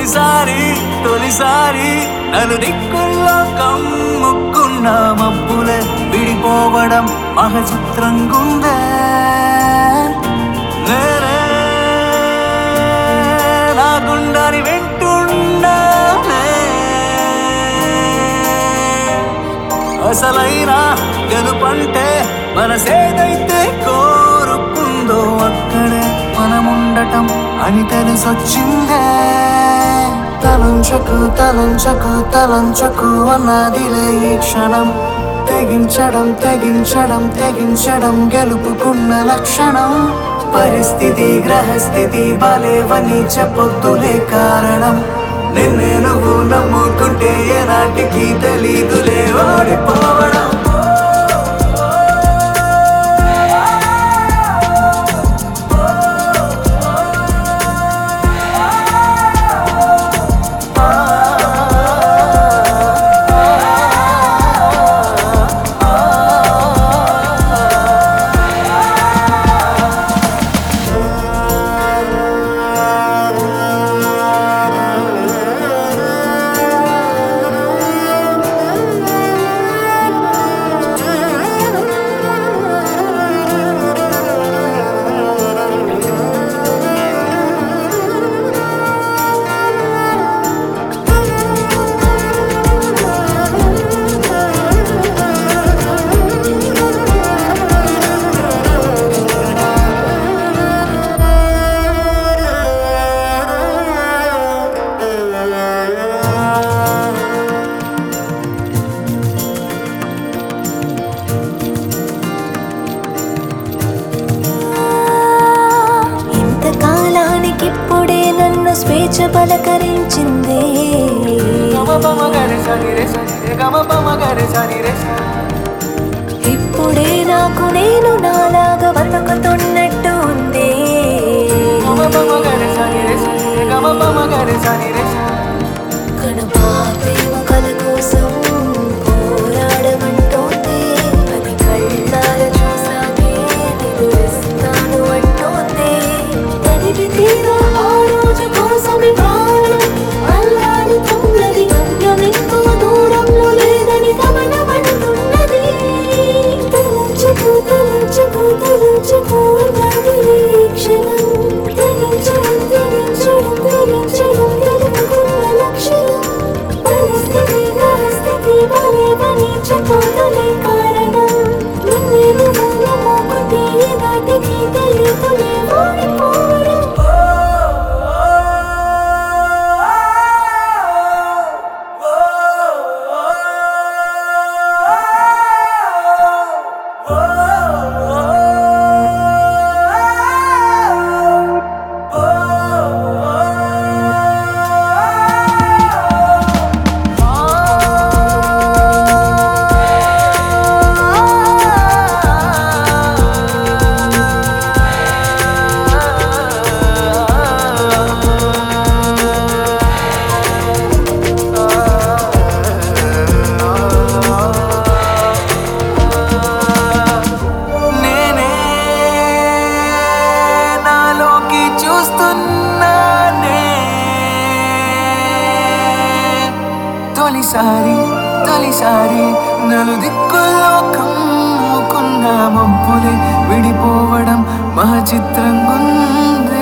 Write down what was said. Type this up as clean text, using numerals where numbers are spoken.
తొలిసారి తొలిసారి నలు దిక్కుల్లో కమ్ముకున్న మబ్బులే విడిపోవడం మహచిత్రంగుందే. నేనే నా గుండెని వింటున్నానే, అసలైన గెలుపంటే మనసేదైతే కోరుకుందో అక్కడే మనముండటం అని తెలిసొచ్చిందే. తలంచకు తలంచకు తలంచకు అన్నదిలే ఈ క్షణం, తెగించడం తెగించడం తెగించడం గెలుపుకున్న లక్షణం. పరిస్థితి గ్రహస్థితి బాలేవని చెప్పొద్దులే కారణం, నిన్నే నువ్వు నమ్ముకుంటే ఏనాటికి తెలీదులే ఓడిపోవడం. ఇప్పుడే నన్ను స్వేచ్ఛ పలకరించింది. ఇప్పుడే నాకు నేను నాలాగా బతుకుతున్నట్టు ఉంది. కనుపాపేమ కల కోసం పోరాడమంటోంది, అది కళ్ళార చూసాకే నిలుస్తాను అంటోంది. తనివి తీరా ఆ రోజు కోసమే ప్రాణం అల్లాడుతున్నది, గమ్యమెక్కువ దూరంలో లేదని గమనమంటున్నది. తలంచుకు తలంచుకు తలంచుకు అన్నది ఈ క్షణం, తెగించడం తెగించడం తెగించడం గెలుపుకున్న లక్షణం. పరిస్థితి గ్రహస్థితి బాలేవని చెప్పొద్దులే కారణం, నిన్నే నువ్వు నమ్ముకుంటే ఏనాటికి తెలీదులే ఓడిపోవడం. తొలిసారి తొలిసారి నలు దిక్కుల్లో కమ్ముకున్న మబ్బులే విడిపోవడం మహచిత్రంగుందే.